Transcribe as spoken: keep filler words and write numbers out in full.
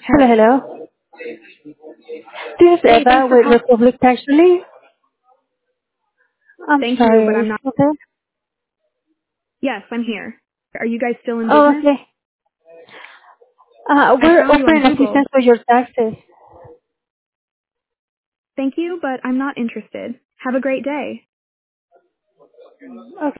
Hello, hello. This is Hey, Eva thanks for with calling. Republic Tax Relief. I'm Thank you, but I'm sorry. not. Okay. Yes, I'm here. Are you guys still in Oh, business? okay. Uh, I we're found you on offering Google. assistance for your taxes. Thank you, but I'm not interested. Have a great day. Okay.